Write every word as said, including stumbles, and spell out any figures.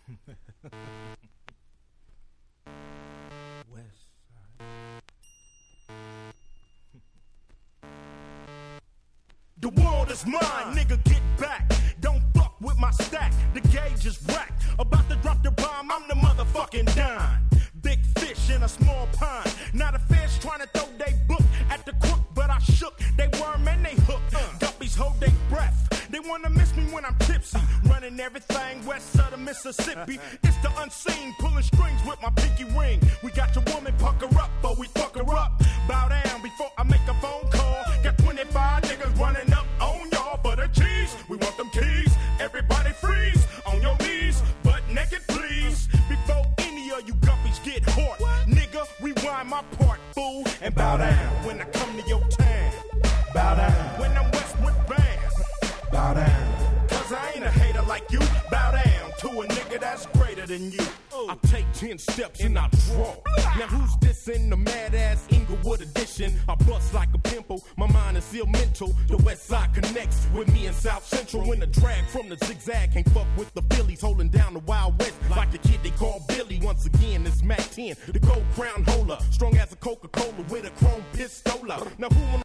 West Side. The world is mine, nigga, get back. Don't fuck with my stack, the gauge is whacked. About to drop the bomb, I'm the motherfucking dime. Big fish in a small pond. Not a fish trying to throw they book at the crook, but I shook. They worm and they hook. Guppies hold they breath. They wanna miss me when I'm tipsy. Running everything west of the Mississippi. It's the unseen, pulling strings with my pinky ring. We got your woman pucker up, but we fuck her up. Bow down before I make a phone call. Got twenty-five niggas running up on y'all for the cheese. We want them keys. Everybody freeze on your knees, butt naked please. Before any of you guppies get hot, nigga, rewind my part, fool, and bow down when I come to your town. Bow down when I'm Westwood Band. Bow down, cause I ain't a hater like you. Bow down to a nigga that's greater than you. I take ten steps and I draw. Now who's this in the mad ass Inglewood edition? I bust like a pimple, my mind is still mental. The West Side connects with me in South Central. When the drag from the zigzag can't fuck with the Phillies, holding down the Wild West like the kid they call Billy. Once again, it's Mac ten, the gold crown holder, strong as a Coca-Cola with a chrome pistola. Now who